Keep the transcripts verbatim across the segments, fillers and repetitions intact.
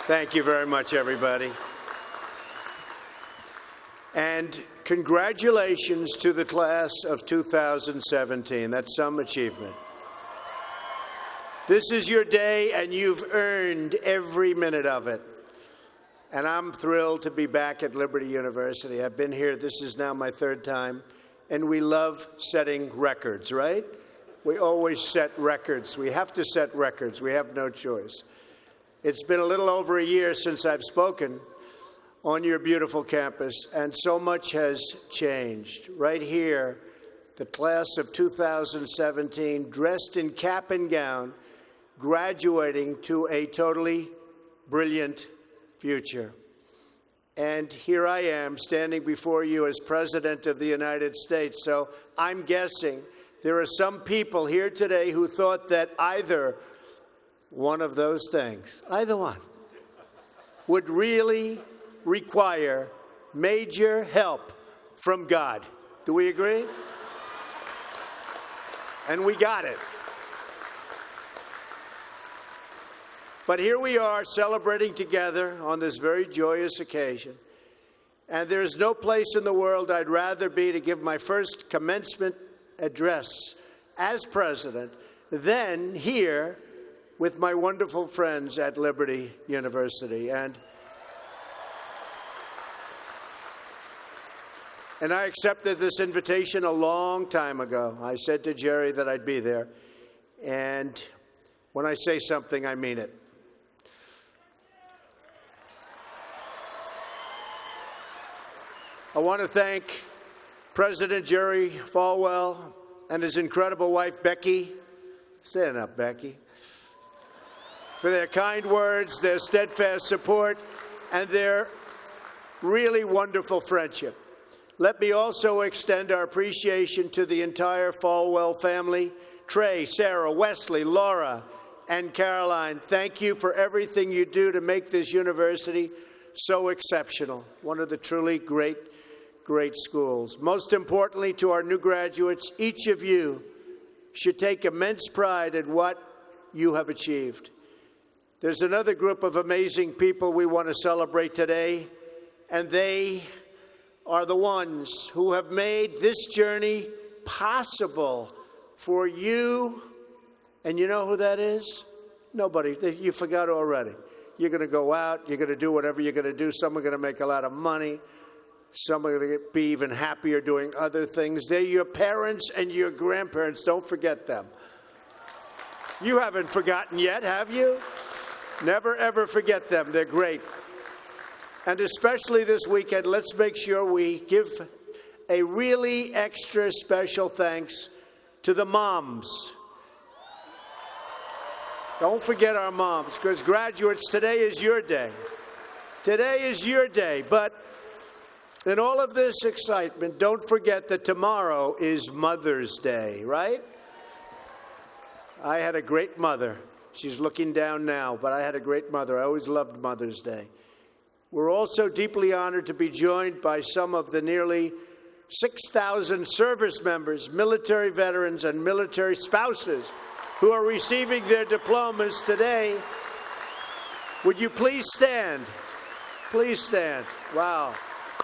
Thank you very much, everybody. And congratulations to the class of two thousand seventeen. That's some achievement. This is your day, and you've earned every minute of it. And I'm thrilled to be back at Liberty University. I've been here, this is now my third time, and we love setting records, right? We always set records. We have to set records. We have no choice. It's been a little over a year since I've spoken on your beautiful campus, and so much has changed. Right here, the class of two thousand seventeen, dressed in cap and gown, graduating to a totally brilliant future. And here I am standing before you as President of the United States. So I'm guessing there are some people here today who thought that either one of those things, either one, would really require major help from God. Do we agree? And we got it. But here we are celebrating together on this very joyous occasion. And there's no place in the world I'd rather be to give my first commencement address as president than here with my wonderful friends at Liberty University. And, and I accepted this invitation a long time ago. I said to Jerry that I'd be there. And when I say something, I mean it. I want to thank President Jerry Falwell and his incredible wife, Becky. Stand up, Becky. For their kind words, their steadfast support, and their really wonderful friendship. Let me also extend our appreciation to the entire Falwell family. Trey, Sarah, Wesley, Laura, and Caroline, thank you for everything you do to make this university so exceptional. One of the truly great, great schools. Most importantly, to our new graduates, each of you should take immense pride in what you have achieved. There's another group of amazing people we want to celebrate today, and they are the ones who have made this journey possible for you. And you know who that is? Nobody. You forgot already. You're going to go out. You're going to do whatever you're going to do. Some are going to make a lot of money. Some are going to be even happier doing other things. They're your parents and your grandparents. Don't forget them. You haven't forgotten yet, have you? Never, ever forget them. They're great. And especially this weekend, let's make sure we give a really extra special thanks to the moms. Don't forget our moms, because graduates, today is your day. Today is your day. But in all of this excitement, don't forget that tomorrow is Mother's Day, right? I had a great mother. She's looking down now, but I had a great mother. I always loved Mother's Day. We're also deeply honored to be joined by some of the nearly six thousand service members, military veterans, and military spouses who are receiving their diplomas today. Would you please stand? Please stand. Wow.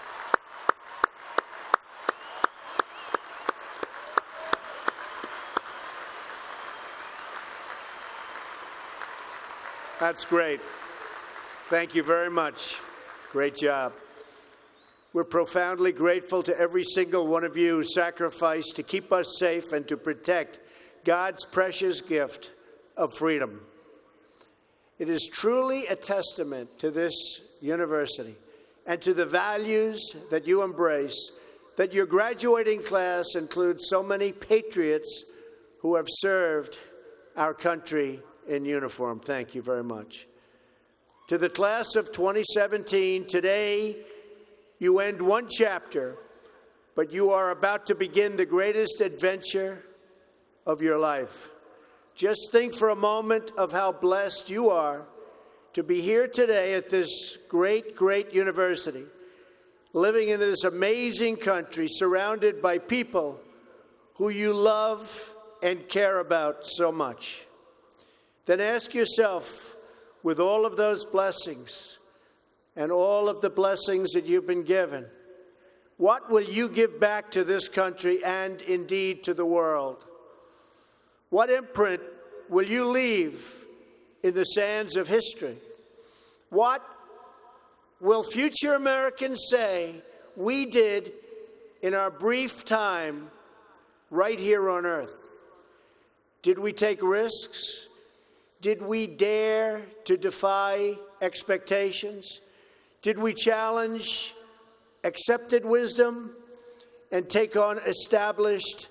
That's great. Thank you very much. Great job. We're profoundly grateful to every single one of you who sacrificed to keep us safe and to protect God's precious gift of freedom. It is truly a testament to this university and to the values that you embrace that your graduating class includes so many patriots who have served our country in uniform. Thank you very much. To the class of twenty seventeen, today you end one chapter, but you are about to begin the greatest adventure of your life. Just think for a moment of how blessed you are to be here today at this great, great university, living in this amazing country, surrounded by people who you love and care about so much. Then ask yourself, with all of those blessings and all of the blessings that you've been given, what will you give back to this country and indeed to the world? What imprint will you leave in the sands of history? What will future Americans say we did in our brief time right here on earth? Did we take risks? Did we dare to defy expectations? Did we challenge accepted wisdom and take on established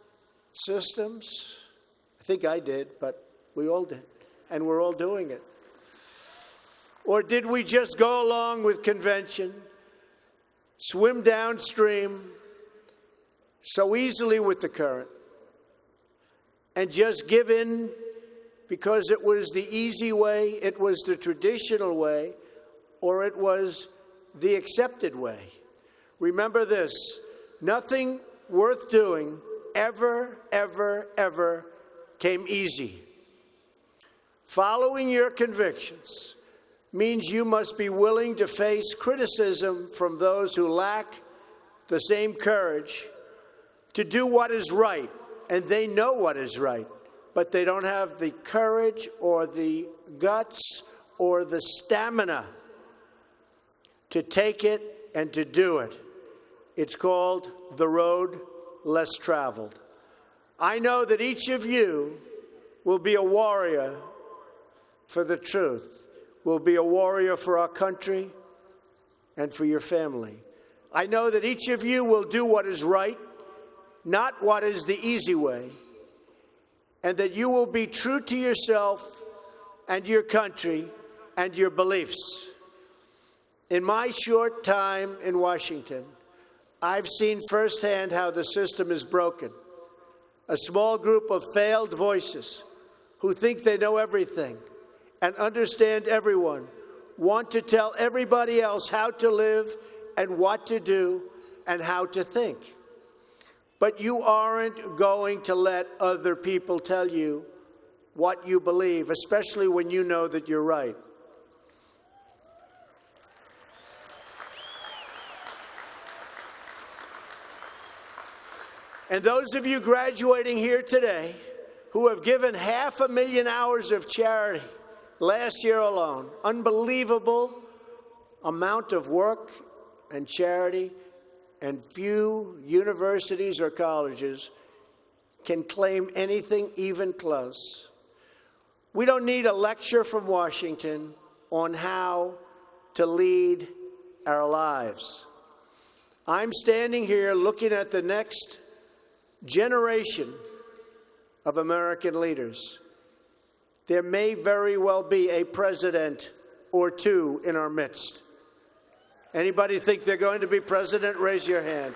systems? I think I did, but we all did, and we're all doing it. Or did we just go along with convention, swim downstream so easily with the current, and just give in because it was the easy way, it was the traditional way, or it was the accepted way? Remember this: nothing worth doing ever, ever, ever came easy. Following your convictions means you must be willing to face criticism from those who lack the same courage to do what is right, and they know what is right, but they don't have the courage or the guts or the stamina to take it and to do it. It's called the road less traveled. I know that each of you will be a warrior for the truth, will be a warrior for our country and for your family. I know that each of you will do what is right, not what is the easy way, and that you will be true to yourself and your country and your beliefs. In my short time in Washington, I've seen firsthand how the system is broken. A small group of failed voices who think they know everything and understand everyone want to tell everybody else how to live and what to do and how to think. But you aren't going to let other people tell you what you believe, especially when you know that you're right. And those of you graduating here today who have given half a million hours of charity last year alone, unbelievable amount of work and charity, and few universities or colleges can claim anything even close. We don't need a lecture from Washington on how to lead our lives. I'm standing here looking at the next generation of American leaders. There may very well be a president or two in our midst. Anybody think they're going to be president? Raise your hand.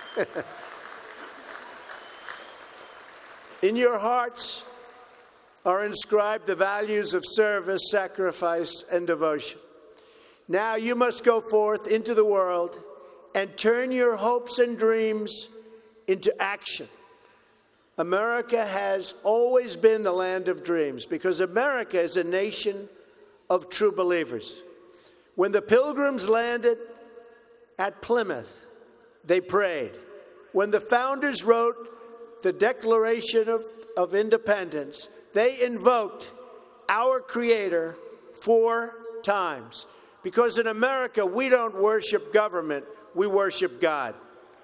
In your hearts are inscribed the values of service, sacrifice, and devotion. Now you must go forth into the world and turn your hopes and dreams into action. America has always been the land of dreams because America is a nation of true believers. When the Pilgrims landed at Plymouth, they prayed. When the founders wrote the Declaration of, of Independence, they invoked our Creator four times. Because in America, we don't worship government, we worship God.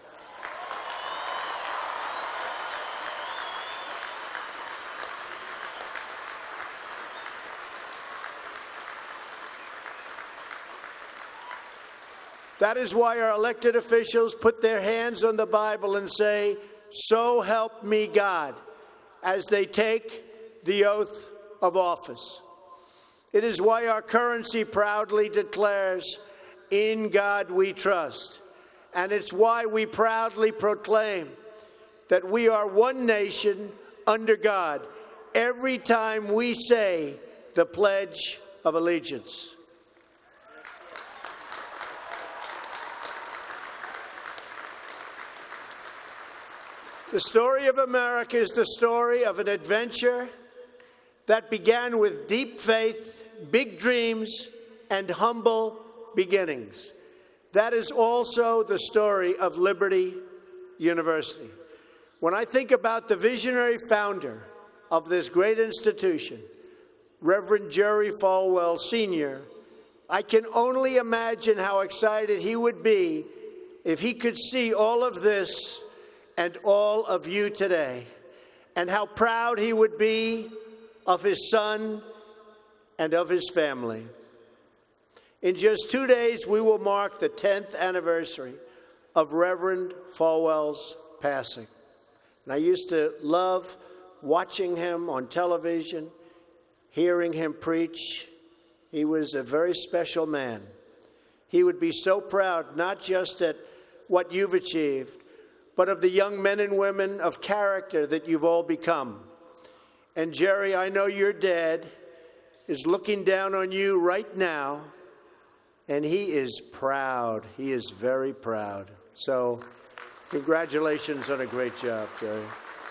That is why our elected officials put their hands on the Bible and say, "So help me God," as they take the oath of office. It is why our currency proudly declares, "In God we trust." And it's why we proudly proclaim that we are one nation under God every time we say the Pledge of Allegiance. The story of America is the story of an adventure that began with deep faith big dreams and humble beginnings. That is also the story of Liberty University. When I think about the visionary founder of this great institution, Reverend Jerry Falwell, Senior, I can only imagine how excited he would be if he could see all of this and all of you today, and how proud he would be of his son and of his family. In just two days, we will mark the tenth anniversary of Reverend Falwell's passing. And I used to love watching him on television, hearing him preach. He was a very special man. He would be so proud, not just at what you've achieved, but of the young men and women of character that you've all become. And Jerry, I know your dad is looking down on you right now, and he is proud. He is very proud. So congratulations on a great job, Jerry.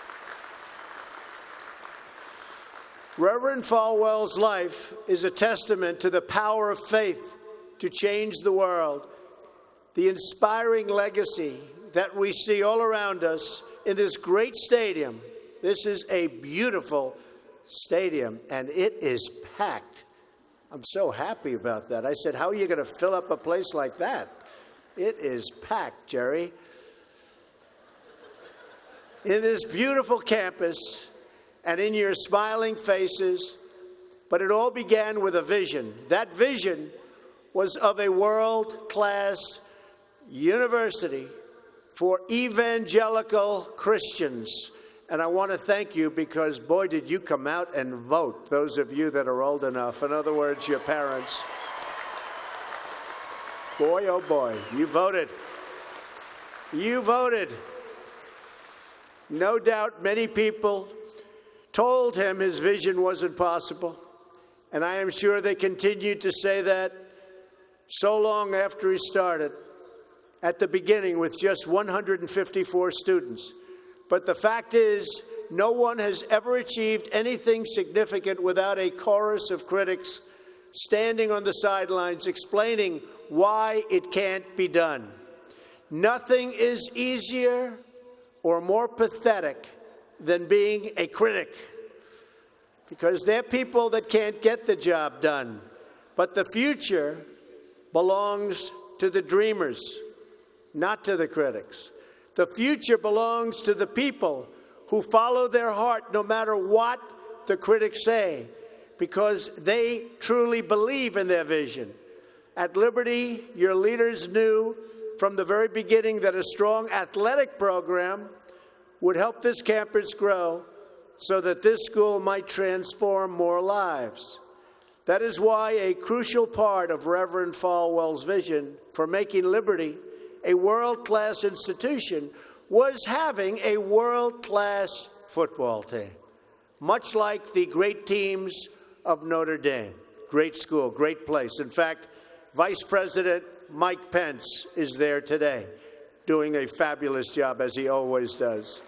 Reverend Falwell's life is a testament to the power of faith to change the world. The inspiring legacy that we see all around us in this great stadium. This is a beautiful stadium, and it is packed. I'm so happy about that. I said, how are you going to fill up a place like that? It is packed, Jerry. In this beautiful campus, and in your smiling faces, but it all began with a vision. That vision was of a world-class university for evangelical Christians. And I want to thank you because, boy, did you come out and vote, those of you that are old enough. In other words, your parents. Boy, oh boy, you voted. You voted. No doubt many people told him his vision wasn't possible, and I am sure they continued to say that so long after he started, at the beginning with just one hundred fifty-four students. But the fact is, no one has ever achieved anything significant without a chorus of critics standing on the sidelines explaining why it can't be done. Nothing is easier or more pathetic than being a critic, because they're people that can't get the job done. But the future belongs to the dreamers, not to the critics. The future belongs to the people who follow their heart no matter what the critics say, because they truly believe in their vision. At Liberty, your leaders knew from the very beginning that a strong athletic program would help this campus grow so that this school might transform more lives. That is why a crucial part of Reverend Falwell's vision for making Liberty a world-class institution was having a world-class football team, much like the great teams of Notre Dame. Great school, great place. In fact, Vice President Mike Pence is there today, doing a fabulous job, as he always does.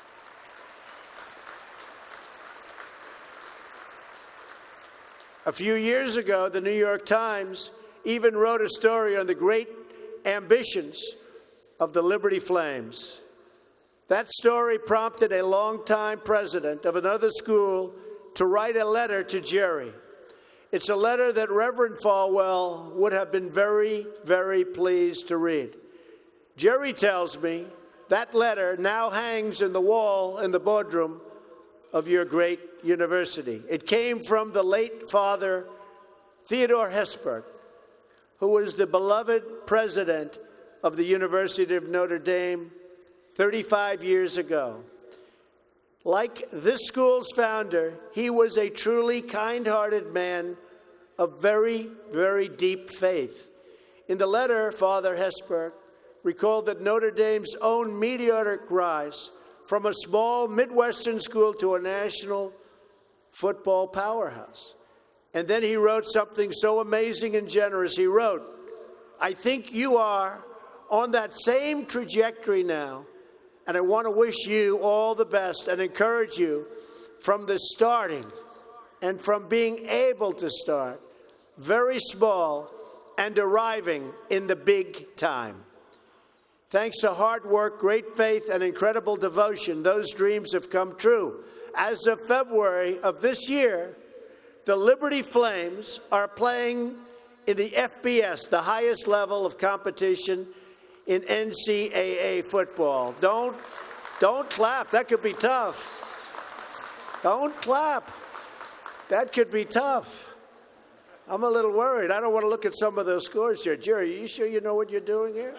A few years ago, the New York Times even wrote a story on the great ambitions of the Liberty Flames. That story prompted a longtime president of another school to write a letter to Jerry. It's a letter that Reverend Falwell would have been very, very pleased to read. Jerry tells me that letter now hangs in the wall in the boardroom of your great university. It came from the late Father Theodore Hesburgh, who was the beloved president of the University of Notre Dame thirty-five years ago. Like this school's founder, he was a truly kind-hearted man of very, very deep faith. In the letter, Father Hesburgh recalled that Notre Dame's own meteoric rise from a small Midwestern school to a national football powerhouse. And then he wrote something so amazing and generous. He wrote, I think you are on that same trajectory now, and I want to wish you all the best and encourage you from the starting and from being able to start very small, and arriving in the big time. Thanks to hard work, great faith, and incredible devotion, those dreams have come true. As of February of this year, the Liberty Flames are playing in the F B S, the highest level of competition in N C double A football. Don't, don't clap. That could be tough. Don't clap. That could be tough. I'm a little worried. I don't want to look at some of those scores here. Jerry, are you sure you know what you're doing here?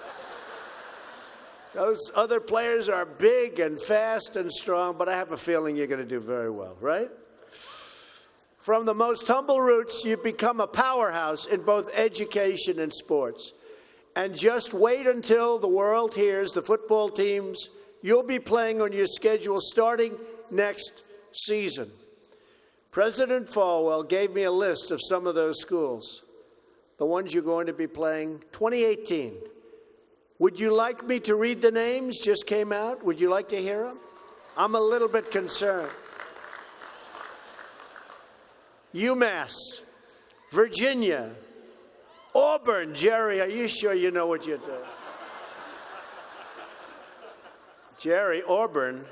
Those other players are big and fast and strong, but I have a feeling you're going to do very well, right? From the most humble roots, you've become a powerhouse in both education and sports. And just wait until the world hears the football teams you'll be playing on your schedule starting next season. President Falwell gave me a list of some of those schools, the ones you're going to be playing twenty eighteen. Would you like me to read the names? Just came out. Would you like to hear them? I'm a little bit concerned. UMass, Virginia, Auburn. Jerry, are you sure you know what you're doing? Jerry, Auburn.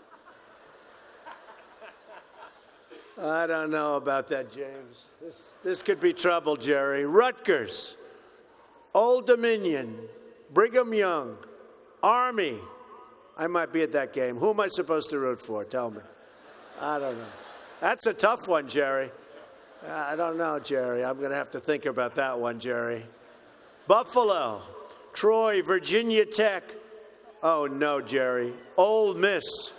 I don't know about that, James. This, this could be trouble, Jerry. Rutgers, Old Dominion, Brigham Young, Army. I might be at that game. Who am I supposed to root for? Tell me. I don't know. That's a tough one, Jerry. I don't know, Jerry. I'm going to have to think about that one, Jerry. Buffalo, Troy, Virginia Tech. Oh, no, Jerry. Ole Miss.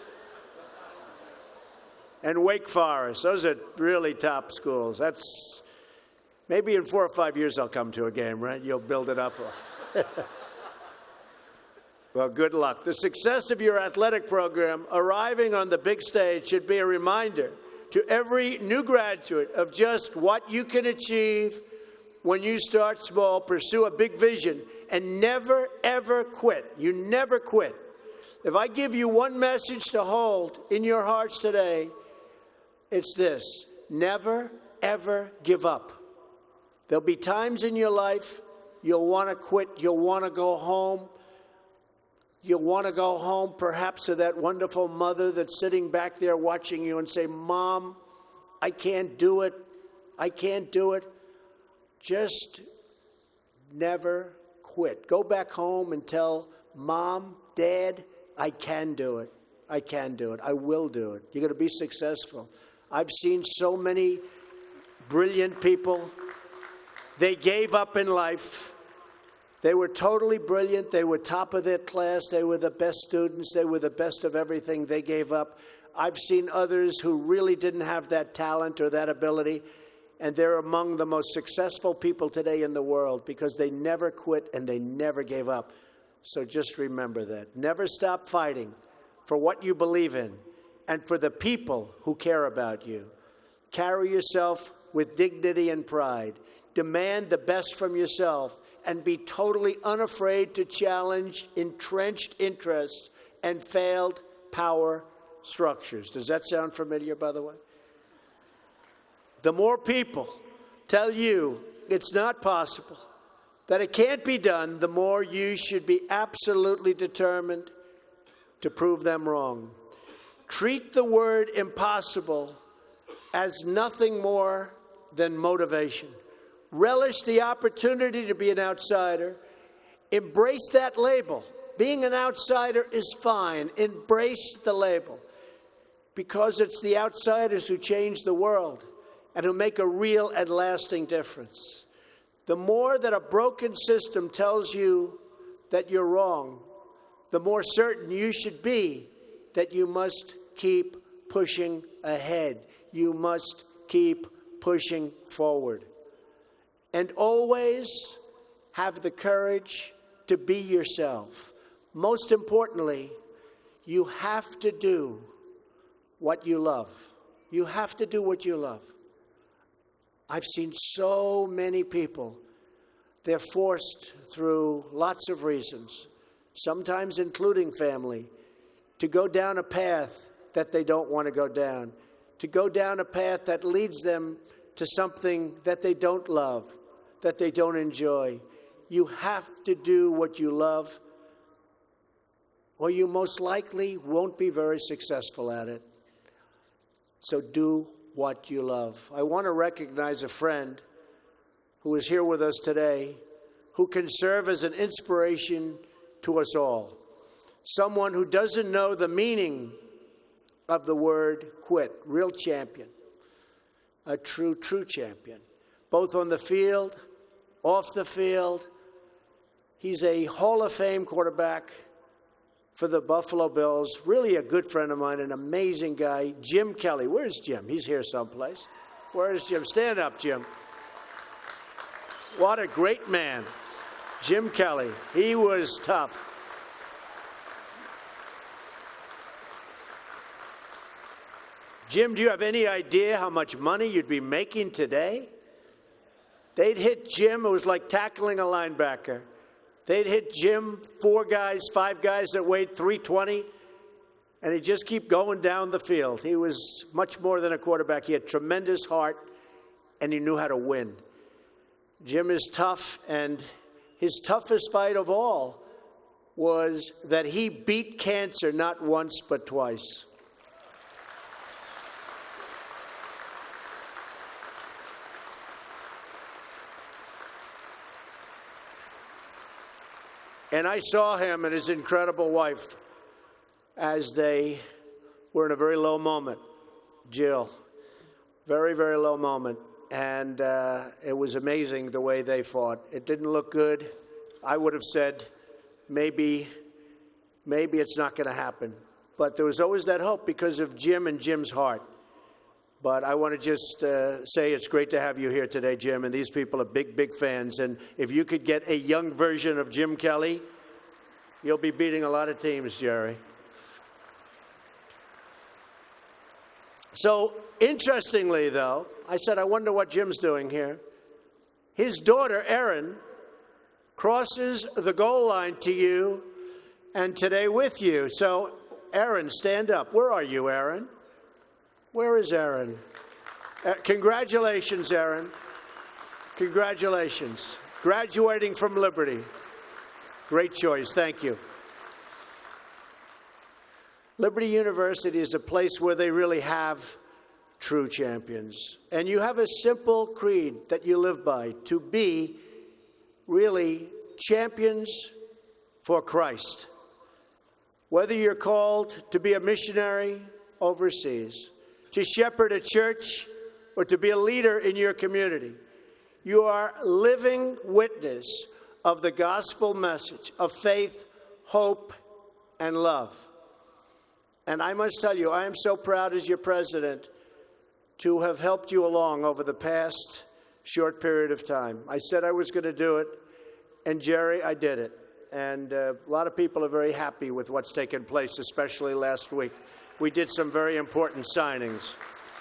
And Wake Forest. Those are really top schools. That's maybe in four or five years I'll come to a game, right? You'll build it up. Well, good luck. The success of your athletic program arriving on the big stage should be a reminder to every new graduate of just what you can achieve when you start small, pursue a big vision, and never, ever quit. You never quit. If I give you one message to hold in your hearts today, it's this: never, ever give up. There'll be times in your life you'll want to quit, you'll want to go home. You'll want to go home perhaps to that wonderful mother that's sitting back there watching you and say, Mom, I can't do it. I can't do it. Just never quit. Go back home and tell Mom, Dad, I can do it. I can do it. I will do it. You're going to be successful. I've seen so many brilliant people. They gave up in life. They were totally brilliant. They were top of their class. They were the best students. They were the best of everything. They gave up. I've seen others who really didn't have that talent or that ability, and they're among the most successful people today in the world because they never quit and they never gave up. So just remember that. Never stop fighting for what you believe in and for the people who care about you. Carry yourself with dignity and pride. Demand the best from yourself and be totally unafraid to challenge entrenched interests and failed power structures. Does that sound familiar, by the way? The more people tell you it's not possible, that it can't be done, the more you should be absolutely determined to prove them wrong. Treat the word impossible as nothing more than motivation. Relish the opportunity to be an outsider. Embrace that label. Being an outsider is fine. Embrace the label. Because it's the outsiders who change the world and who make a real and lasting difference. The more that a broken system tells you that you're wrong, the more certain you should be that you must keep pushing ahead. You must keep pushing forward. And always have the courage to be yourself. Most importantly, you have to do what you love. You have to do what you love. I've seen so many people, they're forced through lots of reasons, sometimes including family, to go down a path that they don't want to go down, to go down a path that leads them to something that they don't love, that they don't enjoy. You have to do what you love, or you most likely won't be very successful at it. So do what you love. I want to recognize a friend who is here with us today, who can serve as an inspiration to us all. Someone who doesn't know the meaning of the word quit. Real champion. A true, true champion. Both on the field, off the field. He's a Hall of Fame quarterback for the Buffalo Bills. Really a good friend of mine, an amazing guy. Jim Kelly. Where's Jim? He's here someplace. Where's Jim? Stand up, Jim. What a great man. Jim Kelly. He was tough. Jim, do you have any idea how much money you'd be making today? They'd hit Jim. It was like tackling a linebacker. They'd hit Jim, four guys, five guys that weighed three twenty, and he'd just keep going down the field. He was much more than a quarterback. He had tremendous heart, and he knew how to win. Jim is tough, and his toughest fight of all was that he beat cancer not once but twice. And I saw him and his incredible wife as they were in a very low moment. Jill, very, very low moment. And uh, it was amazing the way they fought. It didn't look good. I would have said, maybe, maybe it's not going to happen. But there was always that hope because of Jim and Jim's heart. But I want to just uh, say it's great to have you here today, Jim, and these people are big, big fans. And if you could get a young version of Jim Kelly, you'll be beating a lot of teams, Jerry. So, interestingly, though, I said, I wonder what Jim's doing here. His daughter, Erin, crosses the goal line to you and today with you. So, Erin, stand up. Where are you, Erin? Where is Erin? Uh, congratulations, Erin. Congratulations. Graduating from Liberty. Great choice. Thank you. Liberty University is a place where they really have true champions. And you have a simple creed that you live by, to be really champions for Christ. Whether you're called to be a missionary overseas, to shepherd a church, or to be a leader in your community, you are living witness of the gospel message of faith, hope, and love. And I must tell you, I am so proud as your president to have helped you along over the past short period of time. I said I was going to do it, and Jerry, I did it. And uh, a lot of people are very happy with what's taken place, especially last week. We did some very important signings.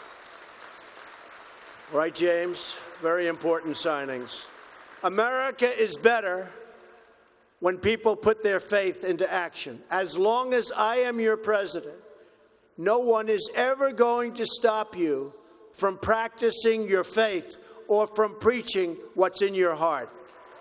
Right, James? Very important signings. America is better when people put their faith into action. As long as I am your president, no one is ever going to stop you from practicing your faith or from preaching what's in your heart.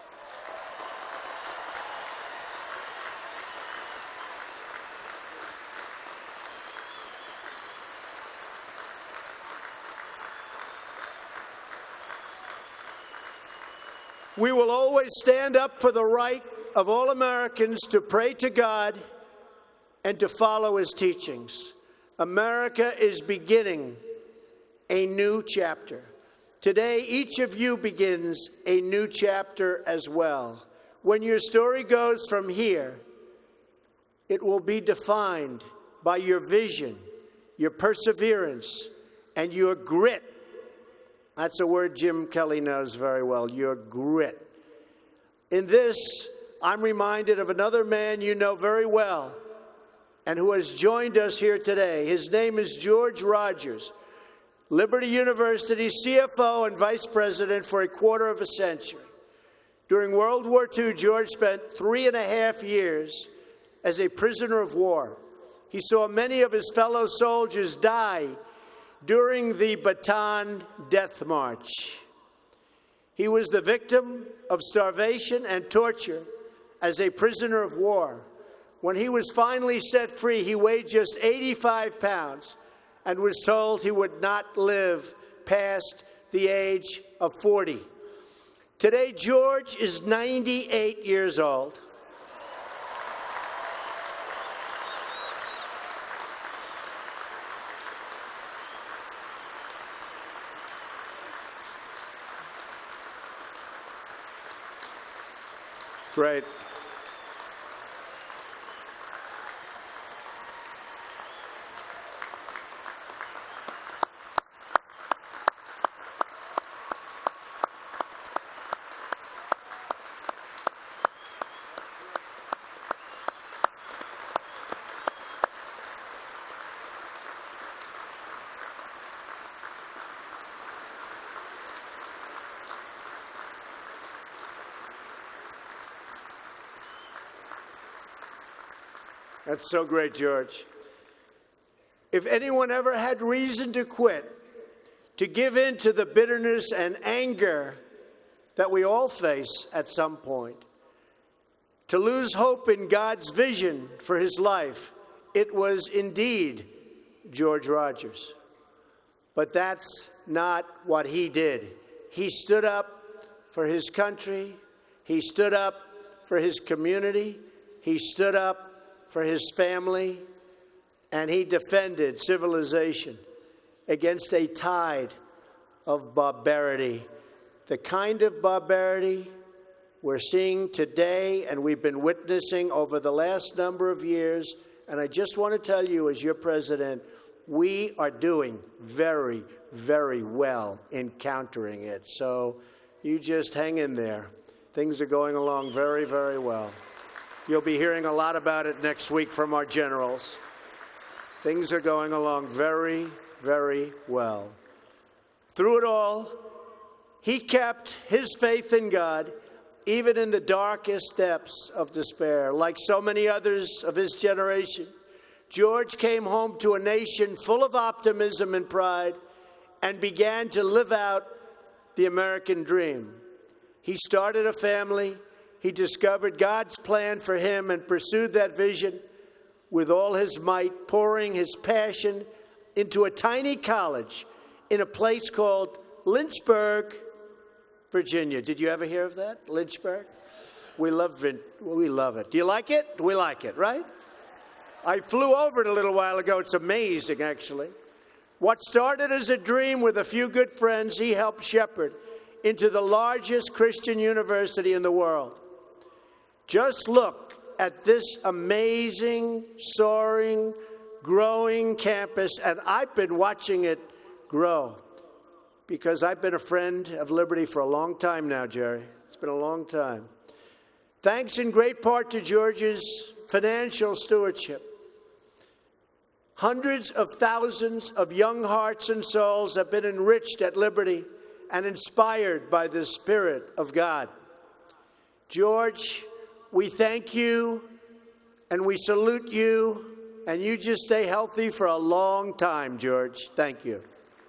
We will always stand up for the right of all Americans to pray to God and to follow His teachings. America is beginning a new chapter. Today, each of you begins a new chapter as well. When your story goes from here, it will be defined by your vision, your perseverance, and your grit. That's a word Jim Kelly knows very well, your grit. In this, I'm reminded of another man you know very well and who has joined us here today. His name is George Rogers, Liberty University C F O and Vice President for a quarter of a century. During World War Two, George spent three and a half years as a prisoner of war. He saw many of his fellow soldiers die during the Bataan Death March. He was the victim of starvation and torture as a prisoner of war. When he was finally set free, he weighed just eighty-five pounds and was told he would not live past the age of forty. Today, George is ninety-eight years old. Great. That's so great, George. If anyone ever had reason to quit, to give in to the bitterness and anger that we all face at some point, to lose hope in God's vision for his life, it was indeed George Rogers. But that's not what he did. He stood up for his country. He stood up for his community. He stood up for his family, and he defended civilization against a tide of barbarity, the kind of barbarity we're seeing today and we've been witnessing over the last number of years. And I just want to tell you, as your president, we are doing very, very well in countering it. So you just hang in there. Things are going along very, very well. You'll be hearing a lot about it next week from our generals. Things are going along very, very well. Through it all, he kept his faith in God, even in the darkest depths of despair. Like so many others of his generation, George came home to a nation full of optimism and pride and began to live out the American dream. He started a family. He discovered God's plan for him and pursued that vision with all his might, pouring his passion into a tiny college in a place called Lynchburg, Virginia. Did you ever hear of that? Lynchburg? We love it. We love it. Do you like it? We like it, right? I flew over it a little while ago. It's amazing, actually. What started as a dream with a few good friends, he helped shepherd into the largest Christian university in the world. Just look at this amazing, soaring, growing campus, and I've been watching it grow because I've been a friend of Liberty for a long time now, Jerry. It's been a long time. Thanks in great part to George's financial stewardship, hundreds of thousands of young hearts and souls have been enriched at Liberty and inspired by the Spirit of God. George, we thank you and we salute you, and you just stay healthy for a long time, George. Thank you.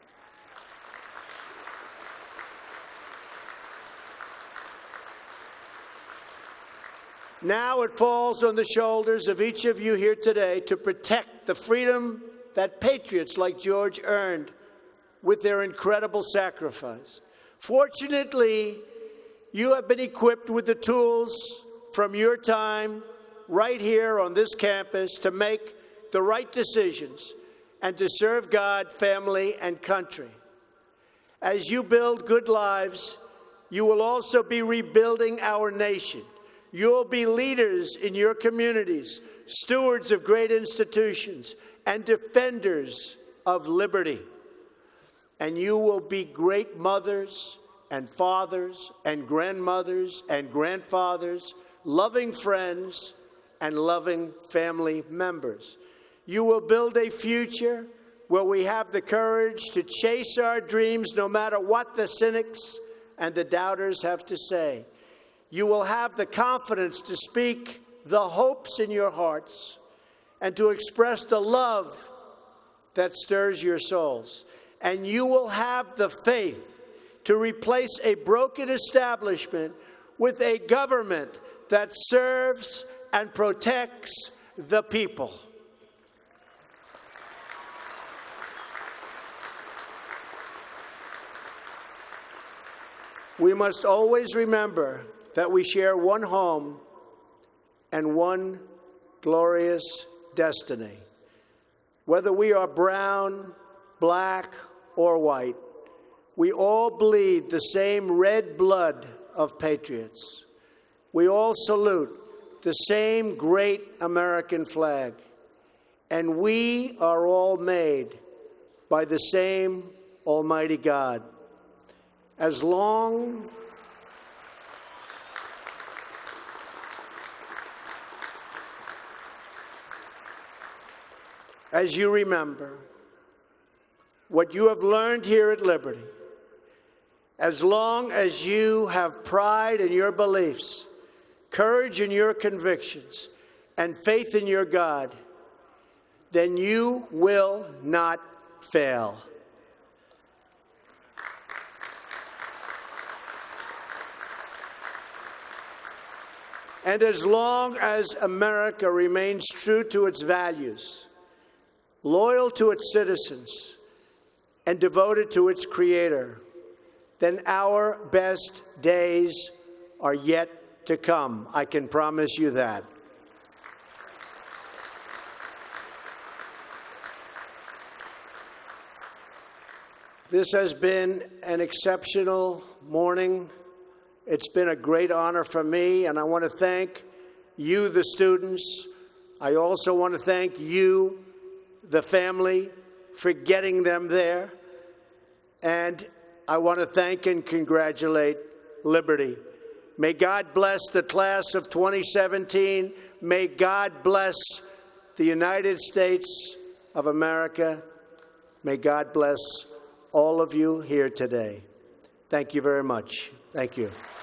Now it falls on the shoulders of each of you here today to protect the freedom that patriots like George earned with their incredible sacrifice. Fortunately, you have been equipped with the tools from your time right here on this campus to make the right decisions and to serve God, family, and country. As you build good lives, you will also be rebuilding our nation. You'll be leaders in your communities, stewards of great institutions, and defenders of liberty. And you will be great mothers and fathers and grandmothers and grandfathers, loving friends and loving family members. You will build a future where we have the courage to chase our dreams no matter what the cynics and the doubters have to say. You will have the confidence to speak the hopes in your hearts and to express the love that stirs your souls. and you will have the faith to replace a broken establishment with a government that serves and protects the people. We must always remember that we share one home and one glorious destiny. Whether we are brown, black, or white, we all bleed the same red blood of patriots. We all salute the same great American flag, and we are all made by the same Almighty God. As long as you remember what you have learned here at Liberty, as long as you have pride in your beliefs, courage in your convictions, and faith in your God, then you will not fail. And as long as America remains true to its values, loyal to its citizens, and devoted to its Creator, then our best days are yet to come. I can promise you that. This has been an exceptional morning. It's been a great honor for me, and I want to thank you, the students. I also want to thank you, the family, for getting them there. And I want to thank and congratulate Liberty. May God bless the class of twenty seventeen. May God bless the United States of America. May God bless all of you here today. Thank you very much. Thank you.